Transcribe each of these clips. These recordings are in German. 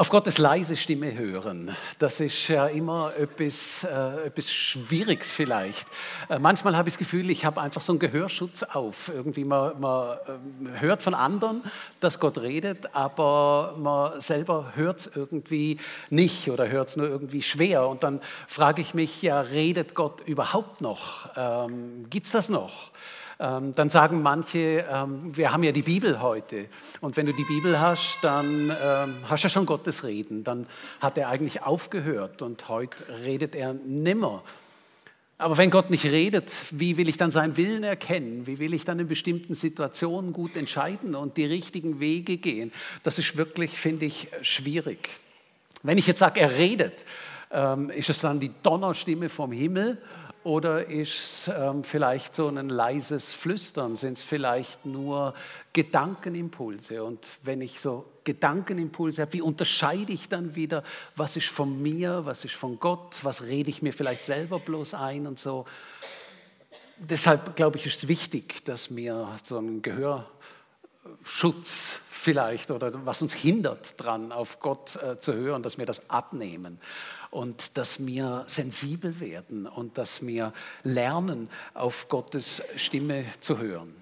Auf Gottes leise Stimme hören, das ist ja immer etwas Schwieriges vielleicht. Manchmal habe ich das Gefühl, ich habe einfach so einen Gehörschutz auf. Irgendwie man hört von anderen, dass Gott redet, aber man selber hört es irgendwie nicht oder hört es nur irgendwie schwer. Und dann frage ich mich, ja, redet Gott überhaupt noch? Gibt es das noch? Dann sagen manche, wir haben ja die Bibel heute und wenn du die Bibel hast, dann hast du ja schon Gottes Reden, dann hat er eigentlich aufgehört und heute redet er nimmer. Aber wenn Gott nicht redet, wie will ich dann seinen Willen erkennen? Wie will ich dann in bestimmten Situationen gut entscheiden und die richtigen Wege gehen? Das ist wirklich, finde ich, schwierig. Wenn ich jetzt sage, er redet, ist es dann die Donnerstimme vom Himmel? Oder ist es vielleicht so ein leises Flüstern? Sind es vielleicht nur Gedankenimpulse? Und wenn ich so Gedankenimpulse habe, wie unterscheide ich dann wieder, was ist von mir, was ist von Gott, was rede ich mir vielleicht selber bloß ein und so? Deshalb glaube ich, ist es wichtig, dass wir so einen Gehörschutz vielleicht oder was uns hindert dran, auf Gott zu hören, dass wir das abnehmen und dass wir sensibel werden und dass wir lernen, auf Gottes Stimme zu hören.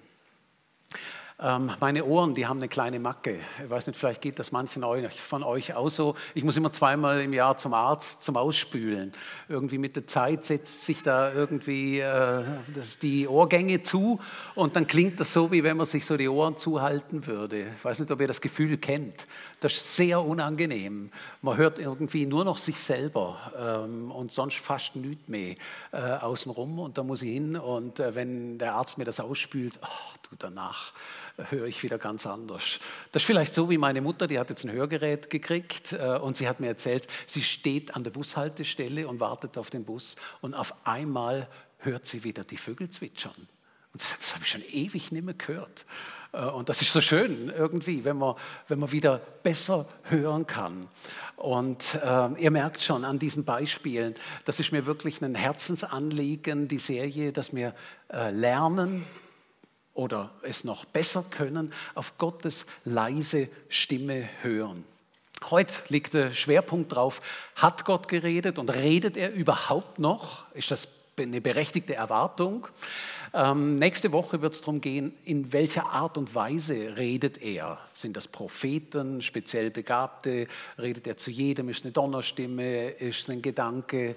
Meine Ohren, die haben eine kleine Macke. Ich weiß nicht, vielleicht geht das manchen von euch auch so. Ich muss immer zweimal im Jahr zum Arzt zum Ausspülen. Irgendwie mit der Zeit setzt sich da irgendwie die Ohrgänge zu und dann klingt das so, wie wenn man sich so die Ohren zuhalten würde. Ich weiß nicht, ob ihr das Gefühl kennt. Das ist sehr unangenehm. Man hört irgendwie nur noch sich selber und sonst fast nichts mehr außenrum. Und da muss ich hin und wenn der Arzt mir das ausspült, danach höre ich wieder ganz anders. Das ist vielleicht so wie meine Mutter, die hat jetzt ein Hörgerät gekriegt und sie hat mir erzählt, sie steht an der Bushaltestelle und wartet auf den Bus und auf einmal hört sie wieder die Vögel zwitschern. Und sie sagt, das habe ich schon ewig nicht mehr gehört. Und das ist so schön irgendwie, wenn man wieder besser hören kann. Und ihr merkt schon an diesen Beispielen, das ist mir wirklich ein Herzensanliegen, die Serie, dass wir lernen, oder es noch besser können, auf Gottes leise Stimme hören. Heute liegt der Schwerpunkt drauf, hat Gott geredet und redet er überhaupt noch? Ist das eine berechtigte Erwartung? Nächste Woche wird es darum gehen, in welcher Art und Weise redet er? Sind das Propheten, speziell Begabte? Redet er zu jedem? Ist es eine Donnerstimme? Ist es ein Gedanke?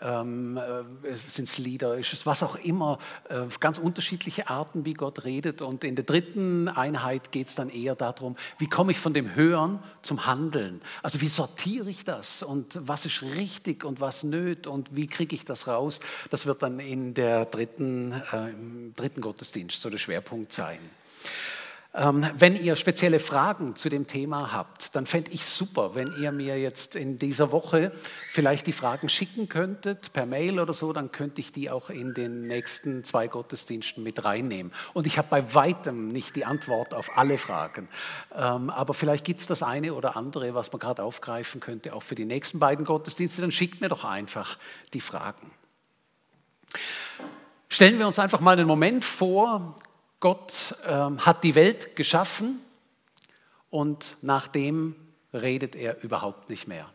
Sind es Lieder? Ist es was auch immer? Ganz unterschiedliche Arten, wie Gott redet. Und in der dritten Einheit geht es dann eher darum, wie komme ich von dem Hören zum Handeln? Also wie sortiere ich das? Und was ist richtig und was nöt? Und wie kriege ich das raus? Das wird dann in der dritten Gottesdienst so der Schwerpunkt sein. Wenn ihr spezielle Fragen zu dem Thema habt, dann fände ich super, wenn ihr mir jetzt in dieser Woche vielleicht die Fragen schicken könntet, per Mail oder so, dann könnte ich die auch in den nächsten 2 Gottesdiensten mit reinnehmen. Und ich habe bei weitem nicht die Antwort auf alle Fragen, aber vielleicht gibt es das eine oder andere, was man gerade aufgreifen könnte, auch für die nächsten beiden Gottesdienste, dann schickt mir doch einfach die Fragen. Stellen wir uns einfach mal einen Moment vor, Gott hat die Welt geschaffen und nachdem redet er überhaupt nicht mehr.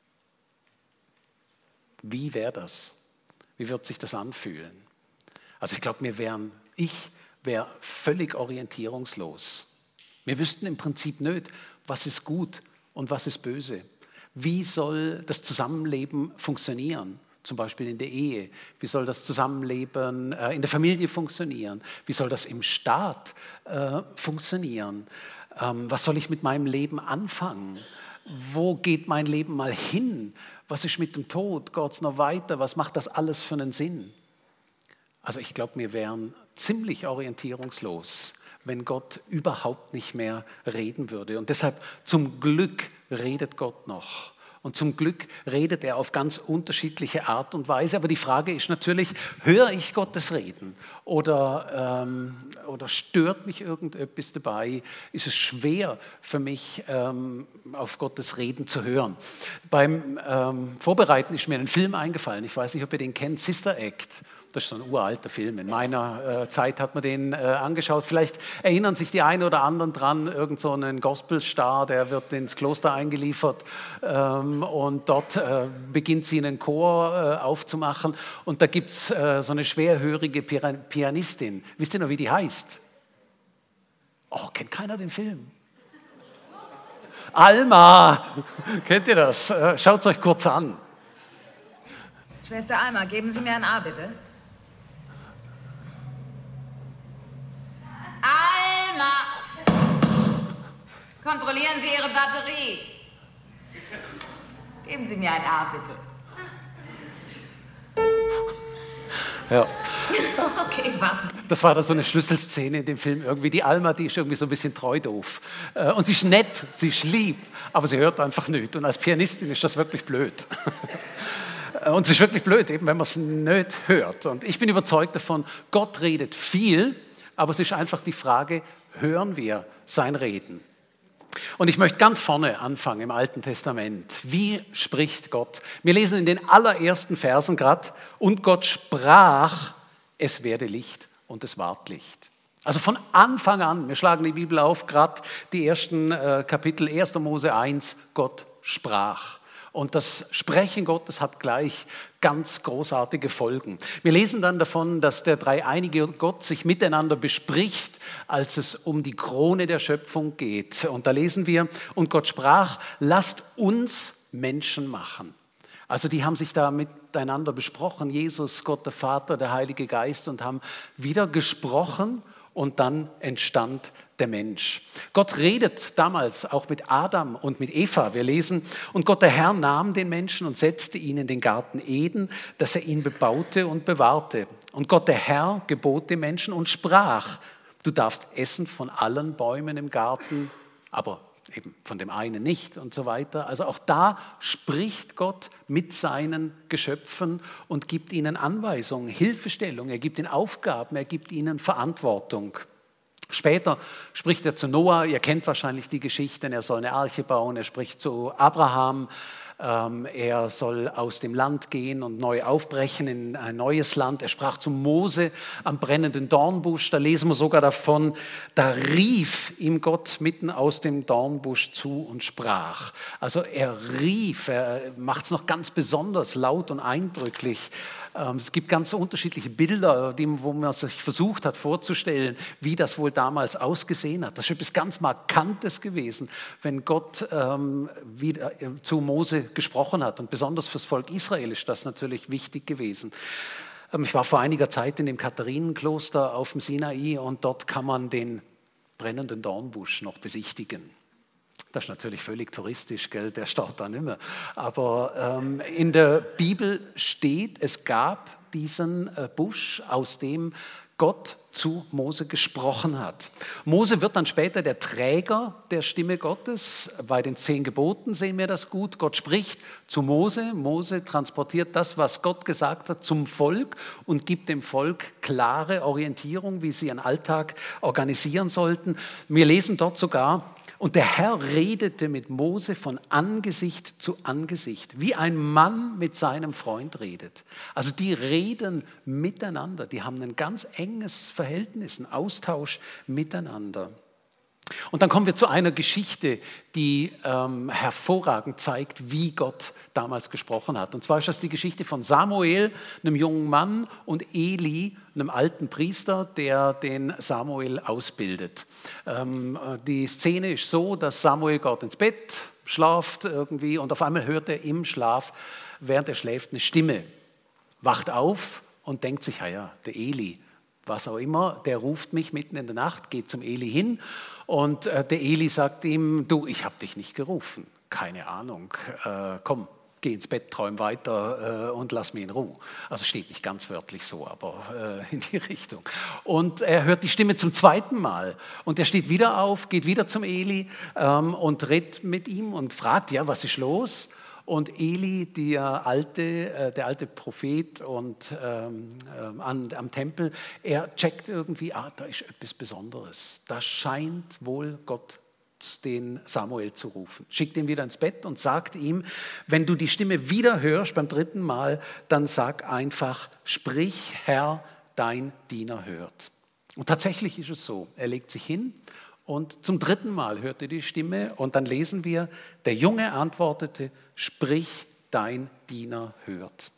Wie wäre das? Wie wird sich das anfühlen? Also ich glaube, ich wäre völlig orientierungslos. Wir wüssten im Prinzip nicht, was ist gut und was ist böse. Wie soll das Zusammenleben funktionieren? Zum Beispiel in der Ehe. Wie soll das Zusammenleben in der Familie funktionieren? Wie soll das im Staat funktionieren? Was soll ich mit meinem Leben anfangen? Wo geht mein Leben mal hin? Was ist mit dem Tod? Geht es noch weiter? Was macht das alles für einen Sinn? Also ich glaube, wir wären ziemlich orientierungslos, wenn Gott überhaupt nicht mehr reden würde. Und deshalb zum Glück redet Gott noch. Und zum Glück redet er auf ganz unterschiedliche Art und Weise. Aber die Frage ist natürlich, höre ich Gottes Reden? Oder stört mich irgendetwas dabei? Ist es schwer für mich, auf Gottes Reden zu hören? Beim Vorbereiten ist mir ein Film eingefallen. Ich weiß nicht, ob ihr den kennt, Sister Act. Das ist so ein uralter Film. In meiner Zeit hat man den angeschaut. Vielleicht erinnern sich die einen oder anderen dran, irgend so einen Gospelstar, der wird ins Kloster eingeliefert und dort beginnt sie einen Chor aufzumachen. Und da gibt es so eine schwerhörige Pianistin. Wisst ihr noch, wie die heißt? Oh, kennt keiner den Film? Alma! Kennt ihr das? Schaut es euch kurz an. Schwester Alma, geben Sie mir ein A, bitte. Alma! Kontrollieren Sie Ihre Batterie. Geben Sie mir ein A, bitte. Ja. Okay, warten Sie. Das war da so eine Schlüsselszene in dem Film irgendwie. Die Alma, die ist irgendwie so ein bisschen treu doof. Und sie ist nett, sie ist lieb, aber sie hört einfach nicht. Und als Pianistin ist das wirklich blöd. Und es ist wirklich blöd, eben wenn man es nicht hört. Und ich bin überzeugt davon, Gott redet viel, aber es ist einfach die Frage, hören wir sein Reden? Und ich möchte ganz vorne anfangen im Alten Testament. Wie spricht Gott? Wir lesen in den allerersten Versen gerade, und Gott sprach, es werde Licht und es ward Licht. Also von Anfang an, wir schlagen die Bibel auf, gerade die ersten Kapitel, 1. Mose 1, Gott sprach. Und das Sprechen Gottes hat gleich ganz großartige Folgen. Wir lesen dann davon, dass der dreieinige Gott sich miteinander bespricht, als es um die Krone der Schöpfung geht. Und da lesen wir, und Gott sprach, lasst uns Menschen machen. Also die haben sich da miteinander besprochen, Jesus, Gott der Vater, der Heilige Geist, und haben wieder gesprochen. Und dann entstand der Mensch. Gott redet damals auch mit Adam und mit Eva. Wir lesen, und Gott der Herr nahm den Menschen und setzte ihn in den Garten Eden, dass er ihn bebaute und bewahrte. Und Gott der Herr gebot dem Menschen und sprach, du darfst essen von allen Bäumen im Garten, aber eben von dem einen nicht und so weiter. Also auch da spricht Gott mit seinen Geschöpfen und gibt ihnen Anweisungen, Hilfestellung, er gibt ihnen Aufgaben, er gibt ihnen Verantwortung. Später spricht er zu Noah, ihr kennt wahrscheinlich die Geschichten, er soll eine Arche bauen, er spricht zu Abraham, er soll aus dem Land gehen und neu aufbrechen in ein neues Land. Er sprach zu Mose am brennenden Dornbusch, da lesen wir sogar davon, da rief ihm Gott mitten aus dem Dornbusch zu und sprach. Also er rief, er macht es noch ganz besonders laut und eindrücklich. Es gibt ganz unterschiedliche Bilder, wo man sich versucht hat vorzustellen, wie das wohl damals ausgesehen hat. Das ist etwas ganz Markantes gewesen, wenn Gott wieder zu Mose gesprochen hat. Und besonders fürs Volk Israel ist das natürlich wichtig gewesen. Ich war vor einiger Zeit in dem Katharinenkloster auf dem Sinai und dort kann man den brennenden Dornbusch noch besichtigen. Das ist natürlich völlig touristisch, gell? Der staut da nicht mehr. Aber in der Bibel steht, es gab diesen Busch, aus dem Gott zu Mose gesprochen hat. Mose wird dann später der Träger der Stimme Gottes. Bei den 10 Geboten sehen wir das gut. Gott spricht zu Mose. Mose transportiert das, was Gott gesagt hat, zum Volk und gibt dem Volk klare Orientierung, wie sie ihren Alltag organisieren sollten. Wir lesen dort sogar, und der Herr redete mit Mose von Angesicht zu Angesicht, wie ein Mann mit seinem Freund redet. Also die reden miteinander, die haben ein ganz enges Verhältnis, einen Austausch miteinander. Und dann kommen wir zu einer Geschichte, die hervorragend zeigt, wie Gott damals gesprochen hat. Und zwar ist das die Geschichte von Samuel, einem jungen Mann, und Eli, einem alten Priester, der den Samuel ausbildet. Die Szene ist so, dass Samuel geht ins Bett, schlaft irgendwie und auf einmal hört er im Schlaf, während er schläft, eine Stimme, wacht auf und denkt sich, ja, der Eli, was auch immer, der ruft mich mitten in der Nacht, geht zum Eli hin und der Eli sagt ihm, du, ich habe dich nicht gerufen, keine Ahnung, komm, geh ins Bett, träum weiter und lass mich in Ruhe. Also steht nicht ganz wörtlich so, aber in die Richtung. Und er hört die Stimme zum zweiten Mal und er steht wieder auf, geht wieder zum Eli und redet mit ihm und fragt, ja, was ist los? Und Eli, der alte Prophet und am Tempel, er checkt irgendwie, da ist etwas Besonderes. Da scheint wohl Gott den Samuel zu rufen. Schickt ihn wieder ins Bett und sagt ihm, wenn du die Stimme wieder hörst beim 3. Mal, dann sag einfach, sprich Herr, dein Diener hört. Und tatsächlich ist es so, er legt sich hin und zum 3. Mal hört er die Stimme und dann lesen wir, der Junge antwortete, sprich, dein Diener hört.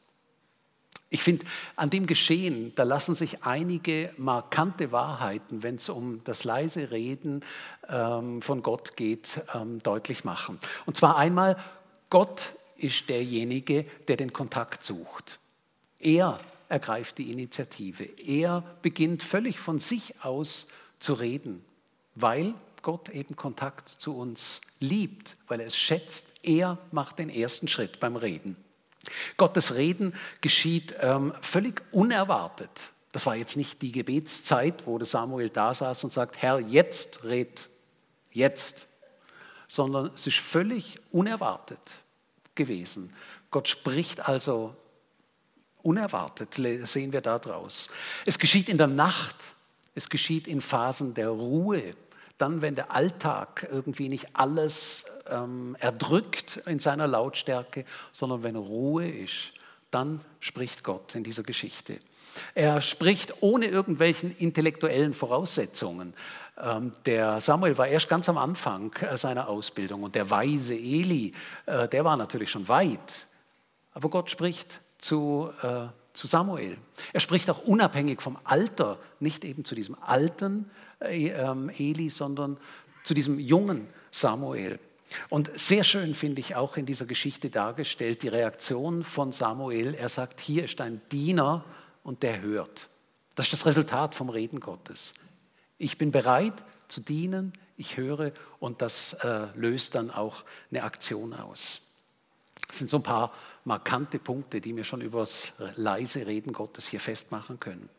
Ich finde, an dem Geschehen, da lassen sich einige markante Wahrheiten, wenn es um das leise Reden von Gott geht, deutlich machen. Und zwar einmal, Gott ist derjenige, der den Kontakt sucht. Er ergreift die Initiative. Er beginnt völlig von sich aus zu reden, weil Gott eben Kontakt zu uns liebt, weil er es schätzt. Er macht den ersten Schritt beim Reden. Gottes Reden geschieht völlig unerwartet. Das war jetzt nicht die Gebetszeit, wo der Samuel da saß und sagt, Herr, jetzt red, jetzt. Sondern es ist völlig unerwartet gewesen. Gott spricht also unerwartet, sehen wir da draus. Es geschieht in der Nacht, es geschieht in Phasen der Ruhe. Dann, wenn der Alltag irgendwie nicht alles erdrückt in seiner Lautstärke, sondern wenn Ruhe ist, dann spricht Gott in dieser Geschichte. Er spricht ohne irgendwelchen intellektuellen Voraussetzungen. Der Samuel war erst ganz am Anfang seiner Ausbildung und der weise Eli, der war natürlich schon weit. Aber Gott spricht zu Samuel. Er spricht auch unabhängig vom Alter, nicht eben zu diesem alten Eli, sondern zu diesem jungen Samuel. Und sehr schön finde ich auch in dieser Geschichte dargestellt die Reaktion von Samuel. Er sagt, hier ist ein Diener und der hört. Das ist das Resultat vom Reden Gottes. Ich bin bereit zu dienen, ich höre und das löst dann auch eine Aktion aus. Das sind so ein paar markante Punkte, die wir schon über das leise Reden Gottes hier festmachen können.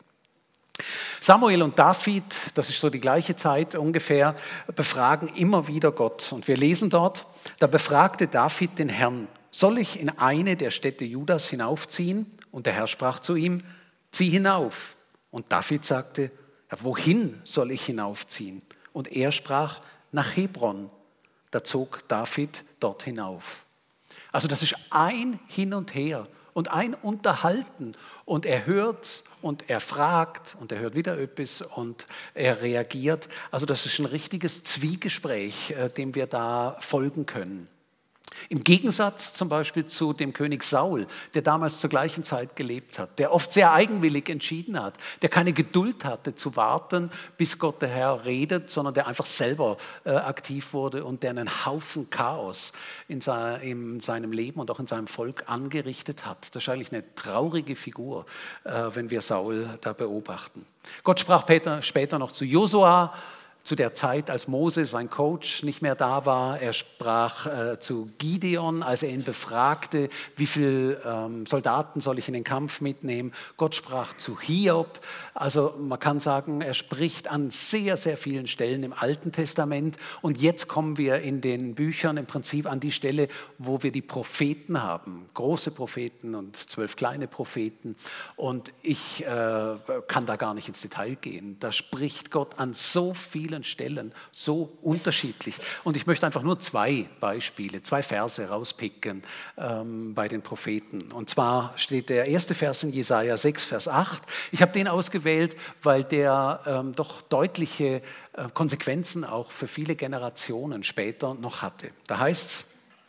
Samuel und David, das ist so die gleiche Zeit ungefähr, befragen immer wieder Gott. Und wir lesen dort, da befragte David den Herrn, soll ich in eine der Städte Judas hinaufziehen? Und der Herr sprach zu ihm, zieh hinauf. Und David sagte, ja, wohin soll ich hinaufziehen? Und er sprach, nach Hebron. Da zog David dort hinauf. Also das ist ein Hin und Her und ein Unterhalten und er hört und er fragt und er hört wieder etwas und er reagiert. Also das ist ein richtiges Zwiegespräch, dem wir da folgen können. Im Gegensatz zum Beispiel zu dem König Saul, der damals zur gleichen Zeit gelebt hat, der oft sehr eigenwillig entschieden hat, der keine Geduld hatte zu warten, bis Gott der Herr redet, sondern der einfach selber aktiv wurde und der einen Haufen Chaos in seinem Leben und auch in seinem Volk angerichtet hat. Das ist eigentlich eine traurige Figur, wenn wir Saul da beobachten. Gott sprach später noch zu Josua, zu der Zeit, als Mose, sein Coach, nicht mehr da war. Er sprach zu Gideon, als er ihn befragte, wie viele Soldaten soll ich in den Kampf mitnehmen. Gott sprach zu Hiob. Also man kann sagen, er spricht an sehr, sehr vielen Stellen im Alten Testament. Und jetzt kommen wir in den Büchern im Prinzip an die Stelle, wo wir die Propheten haben. Große Propheten und 12 kleine Propheten. Und ich kann da gar nicht ins Detail gehen. Da spricht Gott an so vielen Stellen so unterschiedlich. Und ich möchte einfach nur 2 Beispiele, 2 Verse rauspicken bei den Propheten. Und zwar steht der erste Vers in Jesaja 6, Vers 8. Ich habe den ausgewählt, weil der doch deutliche Konsequenzen auch für viele Generationen später noch hatte. Da heißt es,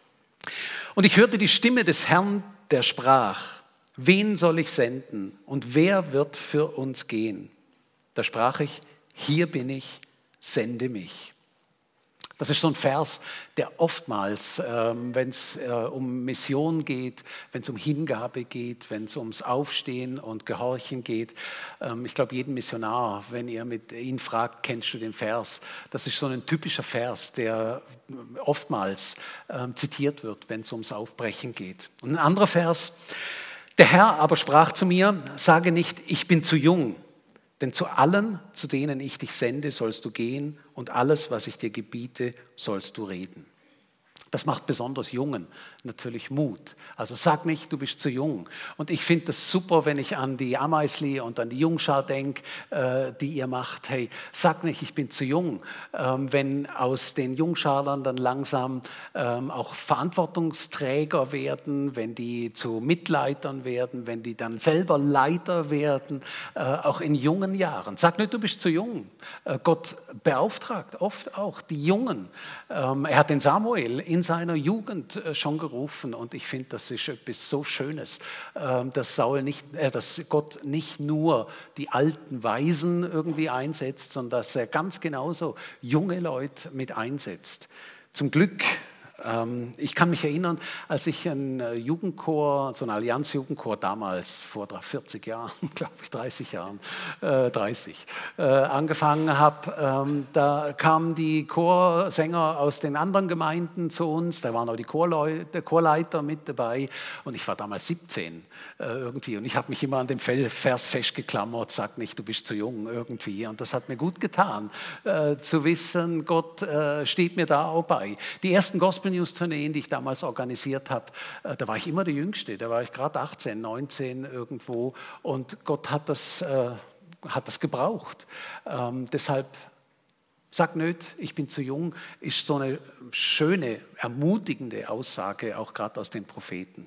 und ich hörte die Stimme des Herrn, der sprach, wen soll ich senden und wer wird für uns gehen? Da sprach ich, hier bin ich, sende mich. Das ist so ein Vers, der oftmals, wenn es um Mission geht, wenn es um Hingabe geht, wenn es ums Aufstehen und Gehorchen geht, ich glaube, jeden Missionar, wenn ihr mit ihn fragt, kennst du den Vers? Das ist so ein typischer Vers, der oftmals zitiert wird, wenn es ums Aufbrechen geht. Und ein anderer Vers, der Herr aber sprach zu mir, sage nicht, ich bin zu jung, denn zu allen, zu denen ich dich sende, sollst du gehen und alles, was ich dir gebiete, sollst du reden. Das macht besonders Jungen natürlich Mut. Also sag nicht, du bist zu jung. Und ich finde das super, wenn ich an die Ameisli und an die Jungschar denke, die ihr macht. Hey, sag nicht, ich bin zu jung. Wenn aus den Jungscharlern dann langsam auch Verantwortungsträger werden, wenn die zu Mitleitern werden, wenn die dann selber Leiter werden, auch in jungen Jahren. Sag nicht, du bist zu jung. Gott beauftragt oft auch die Jungen. Er hat den Samuel in seiner Jugend schon gerufen und ich finde, das ist etwas so Schönes, dass Gott nicht nur die alten Weisen irgendwie einsetzt, sondern dass er ganz genauso junge Leute mit einsetzt. Zum Glück. Ich kann mich erinnern, als ich einen Jugendchor, so einen Allianz-Jugendchor damals, vor 40 Jahren, glaube ich, 30 Jahren, 30, angefangen habe, da kamen die Chorsänger aus den anderen Gemeinden zu uns, da waren auch die Chorleiter mit dabei und ich war damals 17 irgendwie und ich habe mich immer an dem Vers festgeklammert, sag nicht, du bist zu jung irgendwie und das hat mir gut getan, zu wissen, Gott steht mir da auch bei. Die ersten Gospel-News-Tourneen, die ich damals organisiert habe, da war ich immer der Jüngste, da war ich gerade 18, 19 irgendwo und Gott hat das gebraucht. Deshalb sag nicht, ich bin zu jung, ist so eine schöne, ermutigende Aussage, auch gerade aus den Propheten.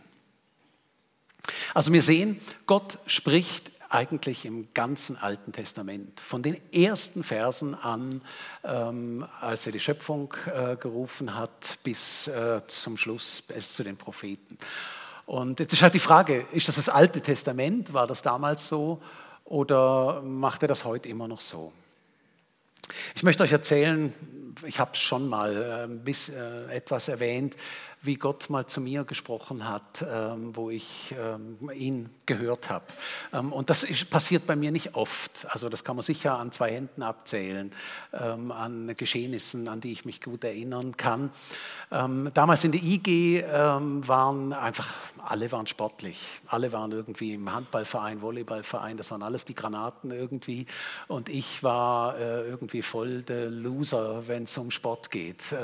Also wir sehen, Gott spricht eigentlich im ganzen Alten Testament, von den ersten Versen an, als er die Schöpfung gerufen hat, bis zum Schluss, bis zu den Propheten. Und jetzt ist halt die Frage, ist das Alte Testament, war das damals so oder macht er das heute immer noch so? Ich möchte euch erzählen, ich habe es schon mal etwas erwähnt, wie Gott mal zu mir gesprochen hat, wo ich ihn gehört habe. Und das passiert bei mir nicht oft. Also das kann man sicher an 2 Händen abzählen, an Geschehnissen, an die ich mich gut erinnern kann. Damals in der IG waren einfach, alle waren sportlich. Alle waren irgendwie im Handballverein, Volleyballverein, das waren alles die Granaten irgendwie. Und ich war irgendwie voll der Loser, wenn es um Sport geht.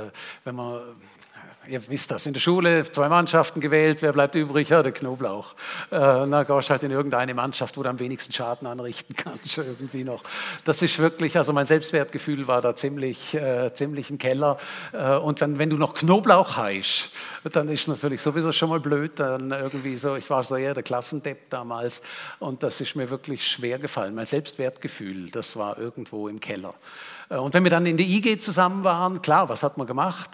Ihr wisst das, in der Schule 2 Mannschaften gewählt, wer bleibt übrig? Ja, der Knoblauch. Na, gehst halt in irgendeine Mannschaft, wo du am wenigsten Schaden anrichten kannst, irgendwie noch. Das ist wirklich, also mein Selbstwertgefühl war da ziemlich im Keller. Und wenn du noch Knoblauch heißt, dann ist natürlich sowieso schon mal blöd, dann irgendwie so, ich war so eher der Klassendepp damals und das ist mir wirklich schwer gefallen. Mein Selbstwertgefühl, das war irgendwo im Keller. Und wenn wir dann in der IG zusammen waren, klar, was hat man gemacht?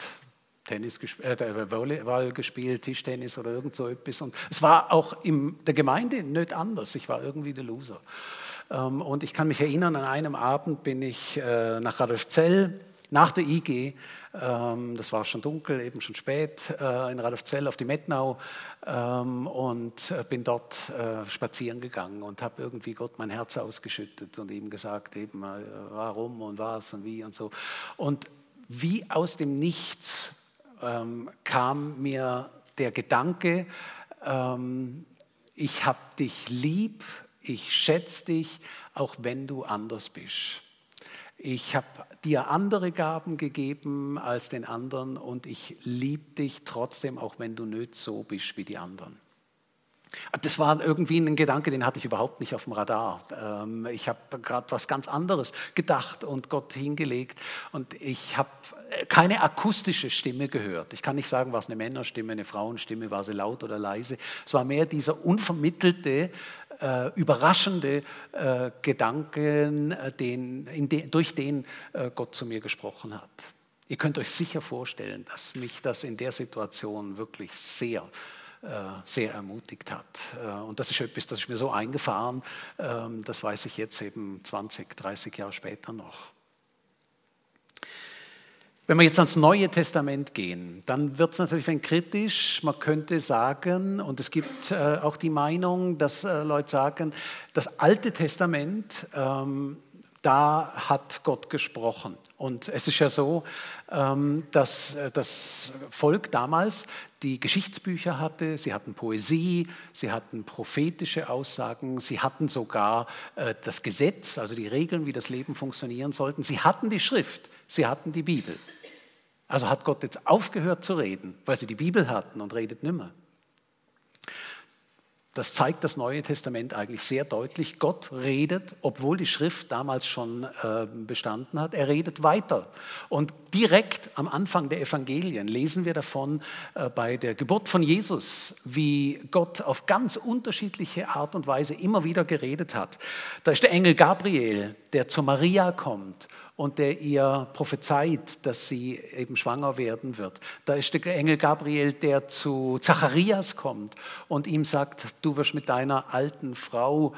Volleyball gespielt, Tischtennis oder irgend so etwas. Und es war auch in der Gemeinde nicht anders. Ich war irgendwie der Loser. Und ich kann mich erinnern, an einem Abend bin ich nach Radolfzell, nach der IG, das war schon dunkel, eben schon spät, in Radolfzell auf die Mettnau und bin dort spazieren gegangen und habe irgendwie Gott mein Herz ausgeschüttet und ihm gesagt, eben warum und was und wie und so. Und wie aus dem Nichts kam mir der Gedanke, ich habe dich lieb, ich schätze dich, auch wenn du anders bist. Ich habe dir andere Gaben gegeben als den anderen und ich liebe dich trotzdem, auch wenn du nicht so bist wie die anderen. Das war irgendwie ein Gedanke, den hatte ich überhaupt nicht auf dem Radar. Ich habe gerade was ganz anderes gedacht und Gott hingelegt und ich habe keine akustische Stimme gehört. Ich kann nicht sagen, war es eine Männerstimme, eine Frauenstimme, war sie laut oder leise. Es war mehr dieser unvermittelte, überraschende Gedanken, durch den Gott zu mir gesprochen hat. Ihr könnt euch sicher vorstellen, dass mich das in der Situation wirklich sehr ermutigt hat. Und das ist etwas, das ist mir so eingefahren, das weiß ich jetzt eben 20, 30 Jahre später noch. Wenn wir jetzt ans Neue Testament gehen, dann wird es natürlich ein kritisch. Man könnte sagen, und es gibt auch die Meinung, dass Leute sagen, das Alte Testament, da hat Gott gesprochen. Und es ist ja so, dass das Volk damals die Geschichtsbücher hatte, sie hatten Poesie, sie hatten prophetische Aussagen, sie hatten sogar das Gesetz, also die Regeln, wie das Leben funktionieren sollte. Sie hatten die Schrift, sie hatten die Bibel. Also hat Gott jetzt aufgehört zu reden, weil sie die Bibel hatten und redet nimmer. Das zeigt das Neue Testament eigentlich sehr deutlich. Gott redet, obwohl die Schrift damals schon bestanden hat, er redet weiter. Und direkt am Anfang der Evangelien lesen wir davon bei der Geburt von Jesus, wie Gott auf ganz unterschiedliche Art und Weise immer wieder geredet hat. Da ist der Engel Gabriel, der zu Maria kommt und der ihr prophezeit, dass sie eben schwanger werden wird. Da ist der Engel Gabriel, der zu Zacharias kommt und ihm sagt, du wirst mit deiner alten Frau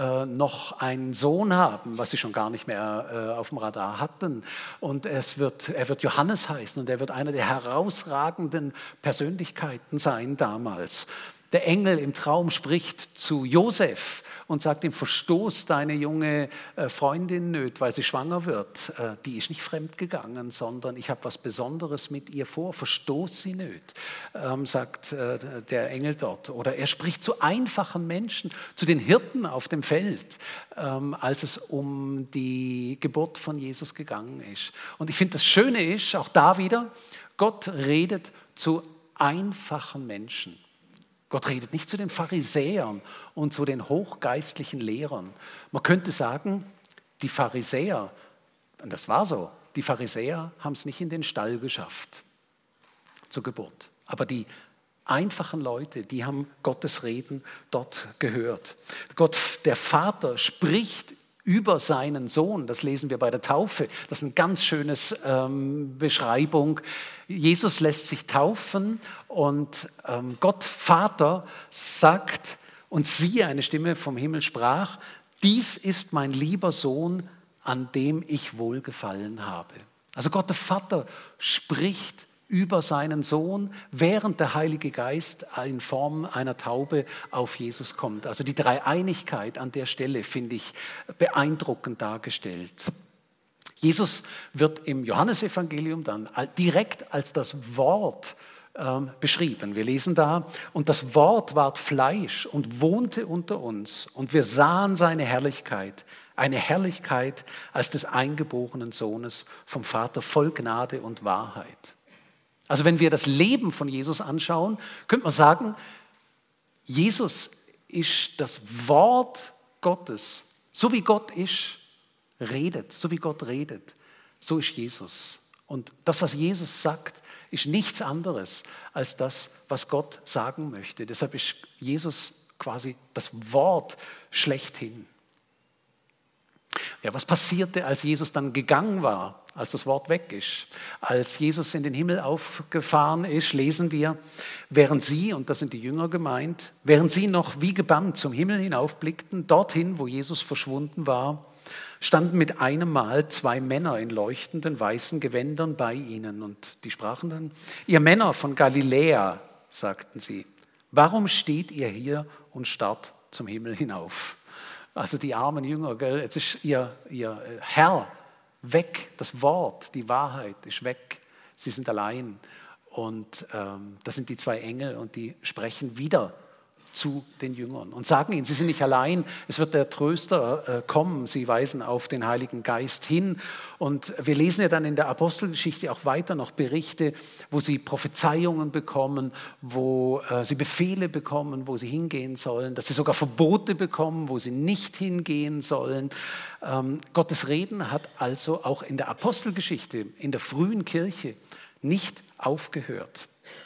noch einen Sohn haben, was sie schon gar nicht mehr auf dem Radar hatten. Und er wird Johannes heißen und er wird einer der herausragenden Persönlichkeiten sein damals. Der Engel im Traum spricht zu Josef und sagt ihm, verstoß deine junge Freundin nicht, weil sie schwanger wird. Die ist nicht fremd gegangen, sondern ich habe was Besonderes mit ihr vor. Verstoß sie nicht, sagt der Engel dort. Oder er spricht zu einfachen Menschen, zu den Hirten auf dem Feld, als es um die Geburt von Jesus gegangen ist. Und ich finde, das Schöne ist, auch da wieder, Gott redet zu einfachen Menschen. Gott redet nicht zu den Pharisäern und zu den hochgeistlichen Lehrern. Man könnte sagen, die Pharisäer, und das war so, die Pharisäer haben es nicht in den Stall geschafft zur Geburt. Aber die einfachen Leute, die haben Gottes Reden dort gehört. Gott, der Vater, spricht über seinen Sohn, das lesen wir bei der Taufe, das ist eine ganz schöne Beschreibung. Jesus lässt sich taufen und Gott Vater sagt, und siehe, eine Stimme vom Himmel sprach, dies ist mein lieber Sohn, an dem ich wohlgefallen habe. Also Gott der Vater spricht über seinen Sohn, während der Heilige Geist in Form einer Taube auf Jesus kommt. Also die Dreieinigkeit an der Stelle finde ich beeindruckend dargestellt. Jesus wird im Johannesevangelium dann direkt als das Wort beschrieben. Wir lesen da, und das Wort ward Fleisch und wohnte unter uns und wir sahen seine Herrlichkeit, eine Herrlichkeit als des eingeborenen Sohnes vom Vater, voll Gnade und Wahrheit. Also wenn wir das Leben von Jesus anschauen, könnte man sagen, Jesus ist das Wort Gottes. So wie Gott ist, redet, so wie Gott redet, so ist Jesus. Und das, was Jesus sagt, ist nichts anderes als das, was Gott sagen möchte. Deshalb ist Jesus quasi das Wort schlechthin. Ja, was passierte, als Jesus dann gegangen war, als das Wort weg ist? Als Jesus in den Himmel aufgefahren ist, lesen wir, während sie, und das sind die Jünger gemeint, während sie noch wie gebannt zum Himmel hinaufblickten, dorthin, wo Jesus verschwunden war, standen mit einem Mal zwei Männer in leuchtenden weißen Gewändern bei ihnen. Und die sprachen dann, ihr Männer von Galiläa, sagten sie, warum steht ihr hier und starrt zum Himmel hinauf? Also die armen Jünger, gell? Jetzt ist ihr Herr weg, das Wort, die Wahrheit ist weg. Sie sind allein und das sind die zwei Engel und die sprechen wieder zu den Jüngern und sagen ihnen, sie sind nicht allein, es wird der Tröster kommen, sie weisen auf den Heiligen Geist hin und wir lesen ja dann in der Apostelgeschichte auch weiter noch Berichte, wo sie Prophezeiungen bekommen, wo sie Befehle bekommen, wo sie hingehen sollen, dass sie sogar Verbote bekommen, wo sie nicht hingehen sollen. Gottes Reden hat also auch in der Apostelgeschichte, in der frühen Kirche nicht aufgehört.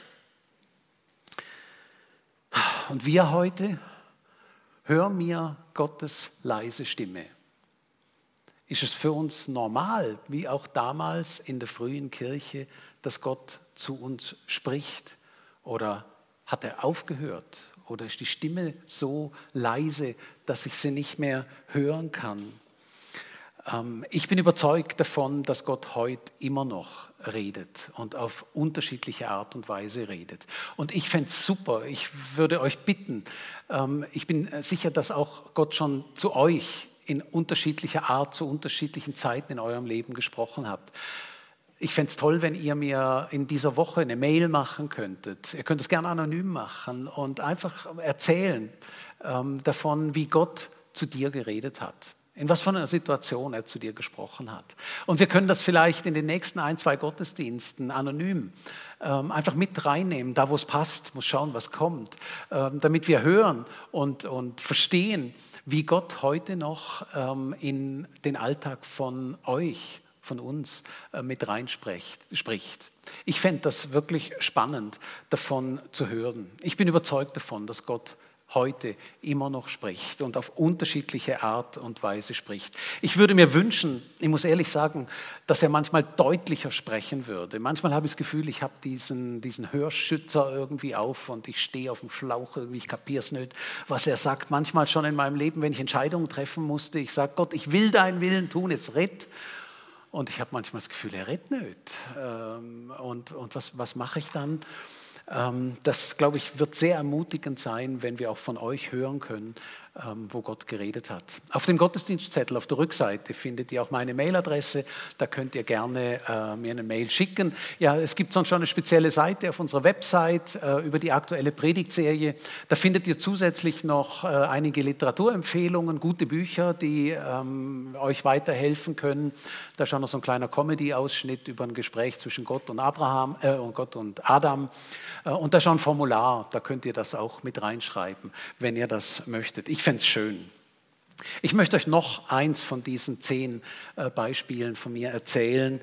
Und wir heute, hör mir Gottes leise Stimme. Ist es für uns normal, wie auch damals in der frühen Kirche, dass Gott zu uns spricht? Oder hat er aufgehört? Oder ist die Stimme so leise, dass ich sie nicht mehr hören kann? Ich bin überzeugt davon, dass Gott heute immer noch redet und auf unterschiedliche Art und Weise redet. Und ich fände es super, ich würde euch bitten, ich bin sicher, dass auch Gott schon zu euch in unterschiedlicher Art, zu unterschiedlichen Zeiten in eurem Leben gesprochen hat. Ich fände es toll, wenn ihr mir in dieser Woche eine Mail machen könntet. Ihr könnt es gerne anonym machen und einfach erzählen davon, wie Gott zu dir geredet hat. in was für einer Situation er zu dir gesprochen hat. Und wir können das vielleicht in den nächsten 1, 2 Gottesdiensten anonym einfach mit reinnehmen, da wo es passt, muss schauen, was kommt, damit wir hören und verstehen, wie Gott heute noch in den Alltag von euch, von uns mit reinspricht. Ich fände das wirklich spannend, davon zu hören. Ich bin überzeugt davon, dass Gott heute immer noch spricht und auf unterschiedliche Art und Weise spricht. Ich würde mir wünschen, ich muss ehrlich sagen, dass er manchmal deutlicher sprechen würde. Manchmal habe ich das Gefühl, ich habe diesen Hörschützer irgendwie auf und ich stehe auf dem Schlauch, irgendwie, ich kapiere es nicht, was er sagt. Manchmal schon in meinem Leben, wenn ich Entscheidungen treffen musste, ich sage, Gott, ich will deinen Willen tun, jetzt red. Und ich habe manchmal das Gefühl, er redet nicht. Und was mache ich dann? Das, glaube ich, wird sehr ermutigend sein, wenn wir auch von euch hören können, wo Gott geredet hat. Auf dem Gottesdienstzettel auf der Rückseite findet ihr auch meine Mailadresse. Da könnt ihr gerne mir eine Mail schicken. Ja, es gibt sonst schon eine spezielle Seite auf unserer Website über die aktuelle Predigtserie. Da findet ihr zusätzlich noch einige Literaturempfehlungen, gute Bücher, die euch weiterhelfen können. Da ist schon noch so ein kleiner Comedy-Ausschnitt über ein Gespräch zwischen Gott und Gott und Adam. Und da ist schon ein Formular, da könnt ihr das auch mit reinschreiben, wenn ihr das möchtet. Ich fände es schön. Ich möchte euch noch eins von diesen 10 Beispielen von mir erzählen.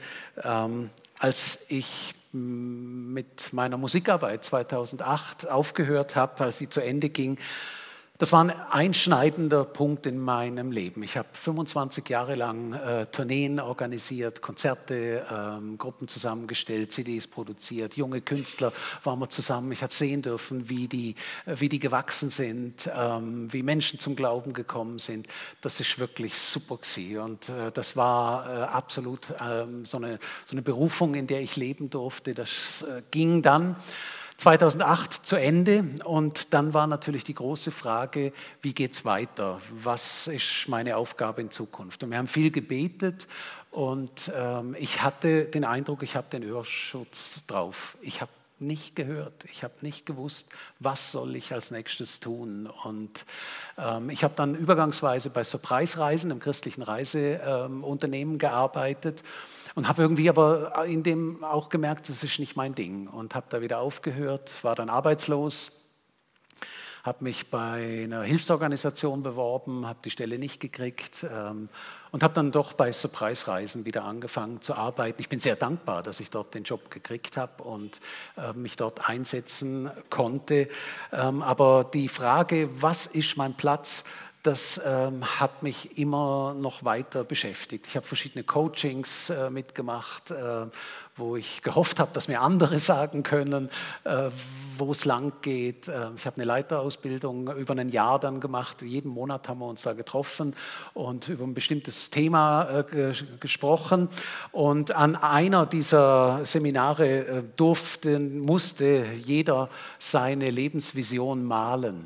Als ich mit meiner Musikarbeit 2008 aufgehört habe, als sie zu Ende ging, das war ein einschneidender Punkt in meinem Leben. Ich habe 25 Jahre lang Tourneen organisiert, Konzerte, Gruppen zusammengestellt, CDs produziert, junge Künstler waren wir zusammen. Ich habe sehen dürfen, wie die gewachsen sind, wie Menschen zum Glauben gekommen sind. Das ist wirklich super gewesen. Und das war absolut so eine Berufung, in der ich leben durfte. Das ging dann 2008 zu Ende und dann war natürlich die große Frage, wie geht es weiter? Was ist meine Aufgabe in Zukunft? Und wir haben viel gebetet und ich hatte den Eindruck, ich habe den Hörschutz drauf. Ich habe nicht gehört, ich habe nicht gewusst, was soll ich als nächstes tun. Und ich habe dann übergangsweise bei Surprise-Reisen, einem christlichen Reiseunternehmen gearbeitet. Und habe irgendwie aber in dem auch gemerkt, das ist nicht mein Ding. Und habe da wieder aufgehört, war dann arbeitslos, habe mich bei einer Hilfsorganisation beworben, habe die Stelle nicht gekriegt und habe dann doch bei Surprise-Reisen wieder angefangen zu arbeiten. Ich bin sehr dankbar, dass ich dort den Job gekriegt habe und mich dort einsetzen konnte. Aber die Frage, was ist mein Platz, das hat mich immer noch weiter beschäftigt. Ich habe verschiedene Coachings mitgemacht, wo ich gehofft habe, dass mir andere sagen können, wo es lang geht. Ich habe eine Leiterausbildung über ein Jahr dann gemacht. Jeden Monat haben wir uns da getroffen und über ein bestimmtes Thema gesprochen. Und an einer dieser Seminare musste jeder seine Lebensvision malen.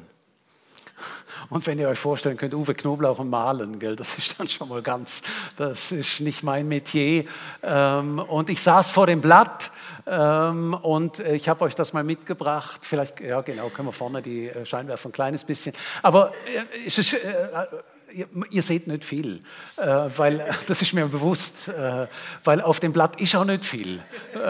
Und wenn ihr euch vorstellen könnt, Uwe Knoblauch und Malen, gell, das ist dann schon mal das ist nicht mein Metier. Und ich saß vor dem Blatt und ich habe euch das mal mitgebracht. Vielleicht, ja genau, können wir vorne die Scheinwerfer ein kleines bisschen. Aber es ist... Ihr seht nicht viel, weil das ist mir bewusst, weil auf dem Blatt ist auch nicht viel,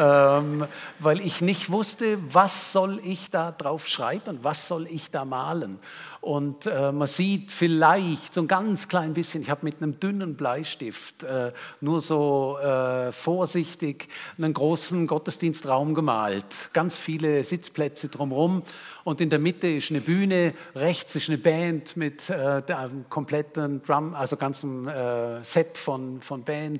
weil ich nicht wusste, was soll ich da drauf schreiben, was soll ich da malen. Und man sieht vielleicht so ein ganz klein bisschen, ich habe mit einem dünnen Bleistift nur so vorsichtig einen großen Gottesdienstraum gemalt, ganz viele Sitzplätze drumherum und in der Mitte ist eine Bühne, rechts ist eine Band mit einem kompletten Drum, also ganzem Set von Band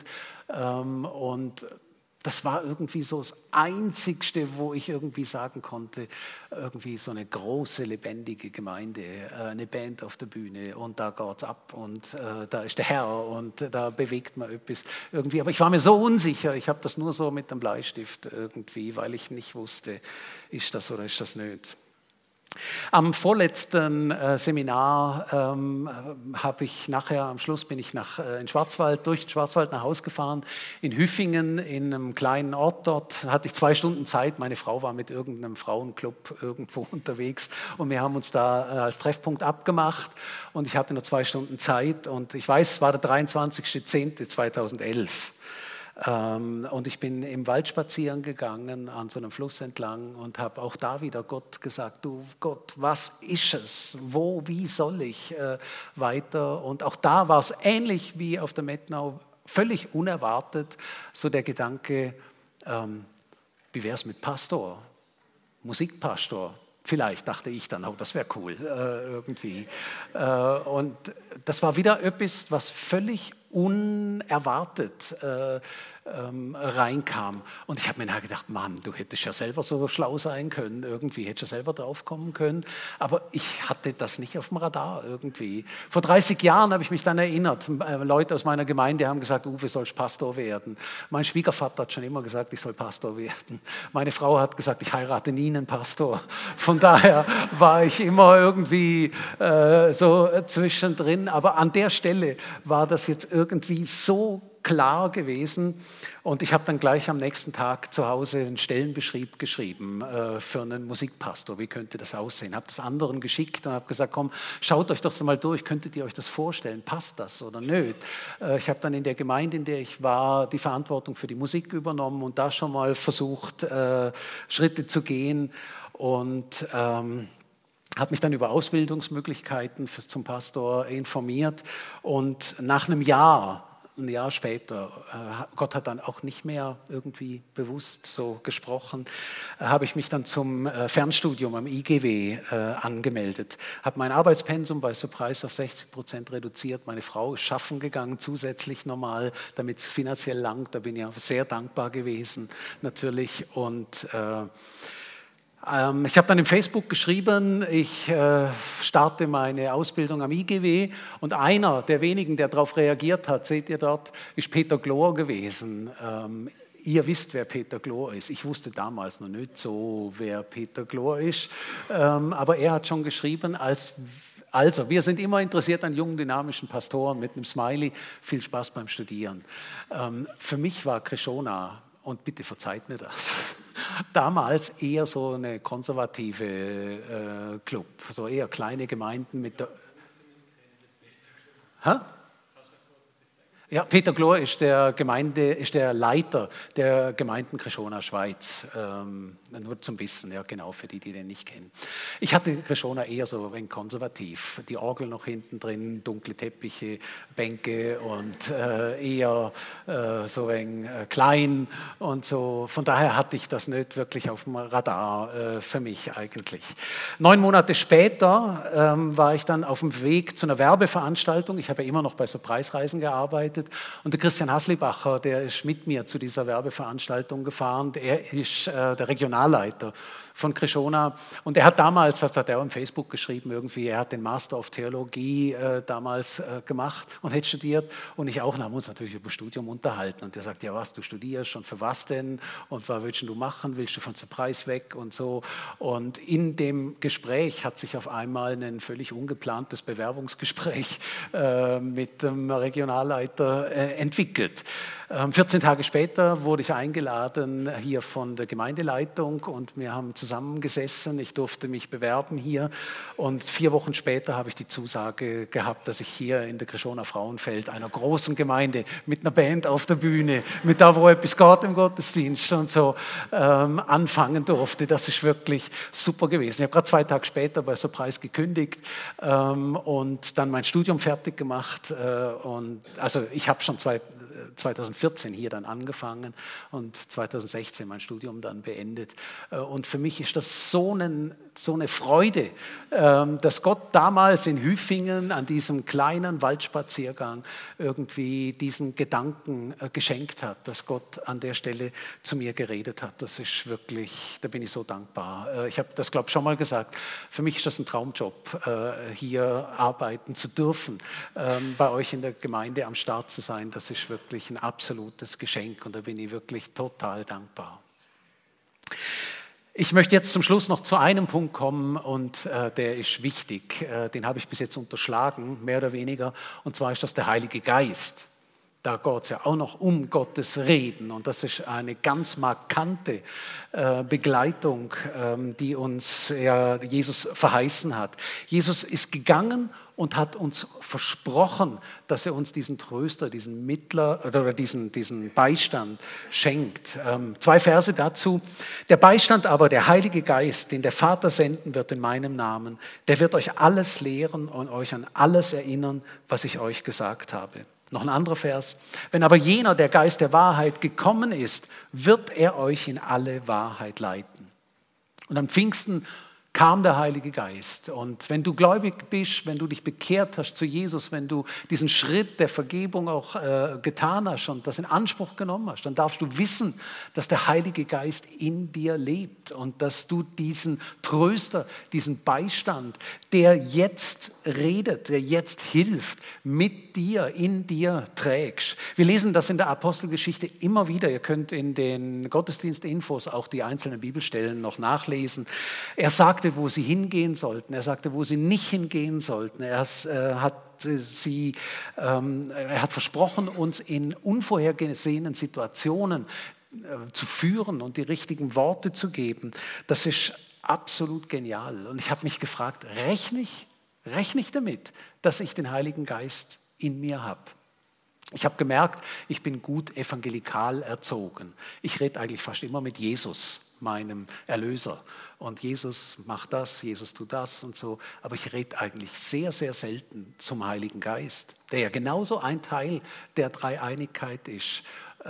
und das war irgendwie so das Einzigste, wo ich irgendwie sagen konnte, irgendwie so eine große, lebendige Gemeinde, eine Band auf der Bühne und da geht's ab und da ist der Herr und da bewegt man etwas irgendwie. Aber ich war mir so unsicher, ich habe das nur so mit dem Bleistift irgendwie, weil ich nicht wusste, ist das oder ist das nicht. Am vorletzten Seminar habe ich nachher, am Schluss bin ich in Schwarzwald, durch den Schwarzwald nach Hause gefahren, in Hüfingen, in einem kleinen Ort dort, hatte ich 2 Stunden Zeit, meine Frau war mit irgendeinem Frauenclub irgendwo unterwegs und wir haben uns da als Treffpunkt abgemacht und ich hatte nur 2 Stunden Zeit und ich weiß, es war der 23.10.2011. Und ich bin im Wald spazieren gegangen, an so einem Fluss entlang und habe auch da wieder Gott gesagt, du Gott, was ist es? Wie soll ich weiter? Und auch da war es ähnlich wie auf der Mettnau, völlig unerwartet, so der Gedanke, wie wäre es mit Pastor, Musikpastor? Vielleicht dachte ich dann, oh, das wäre cool irgendwie. Und das war wieder etwas, was völlig unerwartet reinkam. Und ich habe mir nachher gedacht, Mann, du hättest ja selber so schlau sein können, irgendwie hättest du selber drauf kommen können. Aber ich hatte das nicht auf dem Radar irgendwie. Vor 30 Jahren habe ich mich dann erinnert, Leute aus meiner Gemeinde haben gesagt, Uwe, sollst Pastor werden. Mein Schwiegervater hat schon immer gesagt, ich soll Pastor werden. Meine Frau hat gesagt, ich heirate nie einen Pastor. Von daher war ich immer irgendwie so zwischendrin. Aber an der Stelle war das jetzt irgendwie so klar gewesen und ich habe dann gleich am nächsten Tag zu Hause einen Stellenbeschrieb geschrieben für einen Musikpastor. Wie könnte das aussehen? Habe das anderen geschickt und habe gesagt, komm, schaut euch das mal durch, könntet ihr euch das vorstellen? Passt das oder nicht? Ich habe dann in der Gemeinde, in der ich war, die Verantwortung für die Musik übernommen und da schon mal versucht, Schritte zu gehen und habe mich dann über Ausbildungsmöglichkeiten zum Pastor informiert und nach einem Jahr später, Gott hat dann auch nicht mehr irgendwie bewusst so gesprochen, habe ich mich dann zum Fernstudium am IGW angemeldet, habe mein Arbeitspensum bei Surprise auf 60% reduziert, meine Frau ist schaffen gegangen, zusätzlich nochmal, damit es finanziell langt, da bin ich auch sehr dankbar gewesen natürlich und ich habe dann im Facebook geschrieben, ich starte meine Ausbildung am IGW und einer der wenigen, der darauf reagiert hat, seht ihr dort, ist Peter Glor gewesen. Ihr wisst, wer Peter Glor ist. Ich wusste damals noch nicht so, wer Peter Glor ist, aber er hat schon geschrieben, also, wir sind immer interessiert an jungen, dynamischen Pastoren mit einem Smiley. Viel Spaß beim Studieren. Für mich war Krishona, und bitte verzeiht mir das, damals eher so eine konservative Club, so eher kleine Gemeinden mit der... Hä? Ja, Peter Glor ist der Leiter der Gemeinden Krishona Schweiz. Nur zum Wissen, ja genau, für die den nicht kennen. Ich hatte Krishona eher so ein wenig konservativ. Die Orgel noch hinten drin, dunkle Teppiche, Bänke und eher so ein wenig klein und so. Von daher hatte ich das nicht wirklich auf dem Radar für mich eigentlich. 9 Monate später war ich dann auf dem Weg zu einer Werbeveranstaltung. Ich habe ja immer noch bei so Preisreisen gearbeitet. Und der Christian Haslibacher, der ist mit mir zu dieser Werbeveranstaltung gefahren. Er ist der Regionalleiter von Krishona. Und er hat damals, das hat er auch im Facebook geschrieben, irgendwie, er hat den Master of Theologie damals gemacht und hat studiert. Und ich auch, und haben uns natürlich über Studium unterhalten. Und er sagt, ja was, du studierst und für was denn? Und was willst du machen? Willst du von zum Preis weg? Und so. Und in dem Gespräch hat sich auf einmal ein völlig ungeplantes Bewerbungsgespräch mit dem Regionalleiter entwickelt. 14 Tage später wurde ich eingeladen hier von der Gemeindeleitung und wir haben zusammengesessen. Ich durfte mich bewerben hier und 4 Wochen später habe ich die Zusage gehabt, dass ich hier in der Krishona Frauenfeld, einer großen Gemeinde, mit einer Band auf der Bühne, mit da, wo etwas geht im Gottesdienst und so, anfangen durfte. Das ist wirklich super gewesen. Ich habe gerade 2 Tage später bei Surprise gekündigt und dann mein Studium fertig gemacht. Und also ich habe schon 2014 hier dann angefangen und 2016 mein Studium dann beendet. Und für mich ist das so eine Freude, dass Gott damals in Hüfingen an diesem kleinen Waldspaziergang irgendwie diesen Gedanken geschenkt hat, dass Gott an der Stelle zu mir geredet hat. Das ist wirklich, da bin ich so dankbar. Ich habe das, glaube ich, schon mal gesagt. Für mich ist das ein Traumjob, hier arbeiten zu dürfen, bei euch in der Gemeinde am Start zu sein. Das ist wirklich ein absolutes Geschenk und da bin ich wirklich total dankbar. Ich möchte jetzt zum Schluss noch zu einem Punkt kommen und der ist wichtig. Den habe ich bis jetzt unterschlagen, mehr oder weniger. Und zwar ist das der Heilige Geist. Da geht es ja auch noch um Gottes Reden. Und das ist eine ganz markante Begleitung, die uns ja Jesus verheißen hat. Jesus ist gegangen und hat uns versprochen, dass er uns diesen Tröster, diesen Mittler oder diesen Beistand schenkt. 2 Verse dazu. Der Beistand aber, der Heilige Geist, den der Vater senden wird in meinem Namen, der wird euch alles lehren und euch an alles erinnern, was ich euch gesagt habe. Noch ein anderer Vers. Wenn aber jener, der Geist der Wahrheit, gekommen ist, wird er euch in alle Wahrheit leiten. Und am Pfingsten kam der Heilige Geist. Und wenn du gläubig bist, wenn du dich bekehrt hast zu Jesus, wenn du diesen Schritt der Vergebung auch getan hast und das in Anspruch genommen hast, dann darfst du wissen, dass der Heilige Geist in dir lebt und dass du diesen Tröster, diesen Beistand, der jetzt redet, der jetzt hilft, mit dir, in dir trägst. Wir lesen das in der Apostelgeschichte immer wieder. Ihr könnt in den Gottesdienstinfos auch die einzelnen Bibelstellen noch nachlesen. Er sagte, wo sie hingehen sollten. Er sagte, wo sie nicht hingehen sollten. Er hat versprochen, uns in unvorhergesehenen Situationen zu führen und die richtigen Worte zu geben. Das ist absolut genial. Und ich habe mich gefragt, rechne ich damit, dass ich den Heiligen Geist in mir habe? Ich habe gemerkt, ich bin gut evangelikal erzogen. Ich rede eigentlich fast immer mit Jesus, meinem Erlöser. Und Jesus macht das, Jesus tut das und so. Aber ich rede eigentlich sehr, sehr selten zum Heiligen Geist, der ja genauso ein Teil der Dreieinigkeit ist.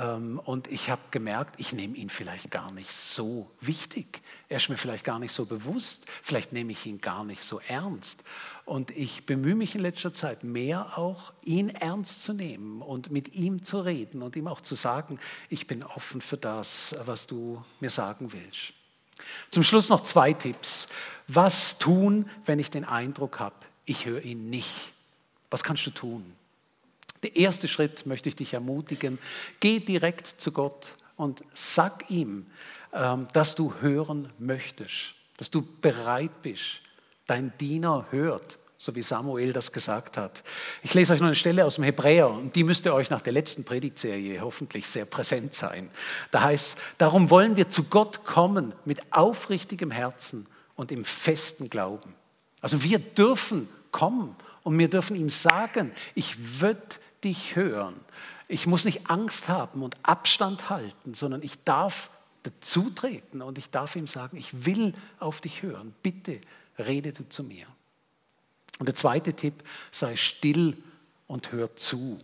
Und ich habe gemerkt, ich nehme ihn vielleicht gar nicht so wichtig. Er ist mir vielleicht gar nicht so bewusst. Vielleicht nehme ich ihn gar nicht so ernst. Und ich bemühe mich in letzter Zeit mehr auch, ihn ernst zu nehmen und mit ihm zu reden und ihm auch zu sagen, ich bin offen für das, was du mir sagen willst. Zum Schluss noch 2 Tipps. Was tun, wenn ich den Eindruck habe, ich höre ihn nicht? Was kannst du tun? Der erste Schritt möchte ich dich ermutigen. Geh direkt zu Gott und sag ihm, dass du hören möchtest, dass du bereit bist. Dein Diener hört, so wie Samuel das gesagt hat. Ich lese euch noch eine Stelle aus dem Hebräer und die müsste euch nach der letzten Predigtserie hoffentlich sehr präsent sein. Da heißt es, darum wollen wir zu Gott kommen mit aufrichtigem Herzen und im festen Glauben. Also wir dürfen kommen und wir dürfen ihm sagen, ich will dich hören. Ich muss nicht Angst haben und Abstand halten, sondern ich darf dazutreten und ich darf ihm sagen, ich will auf dich hören. Bitte rede du zu mir. Und der zweite Tipp, sei still und hör zu.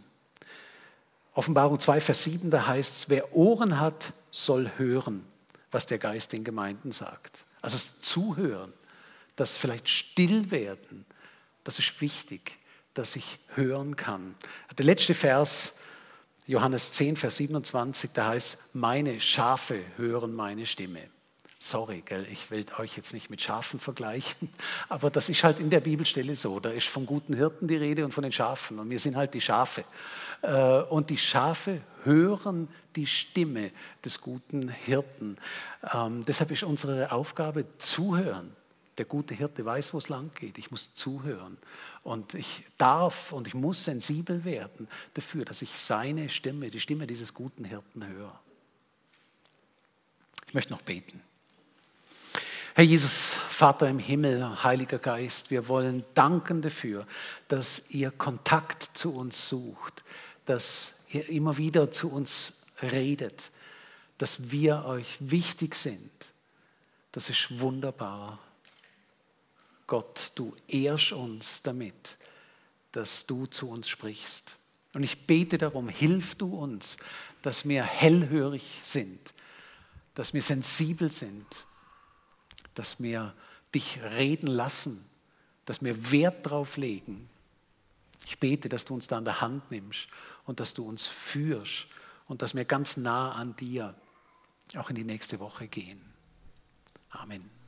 Offenbarung 2, Vers 7, da heißt es, wer Ohren hat, soll hören, was der Geist den Gemeinden sagt. Also das Zuhören, das vielleicht still werden, das ist wichtig, dass ich hören kann. Der letzte Vers, Johannes 10, Vers 27, da heißt, meine Schafe hören meine Stimme. Sorry, gell, ich will euch jetzt nicht mit Schafen vergleichen, aber das ist halt in der Bibelstelle so. Da ist vom guten Hirten die Rede und von den Schafen und wir sind halt die Schafe. Und die Schafe hören die Stimme des guten Hirten. Deshalb ist unsere Aufgabe zuhören. Der gute Hirte weiß, wo es lang geht. Ich muss zuhören und ich darf und ich muss sensibel werden dafür, dass ich seine Stimme, die Stimme dieses guten Hirten höre. Ich möchte noch beten. Herr Jesus, Vater im Himmel, Heiliger Geist, wir wollen danken dafür, dass ihr Kontakt zu uns sucht, dass ihr immer wieder zu uns redet, dass wir euch wichtig sind. Das ist wunderbar. Gott, du ehrst uns damit, dass du zu uns sprichst. Und ich bete darum, hilf du uns, dass wir hellhörig sind, dass wir sensibel sind, dass wir dich reden lassen, dass wir Wert drauf legen. Ich bete, dass du uns da an der Hand nimmst und dass du uns führst und dass wir ganz nah an dir auch in die nächste Woche gehen. Amen.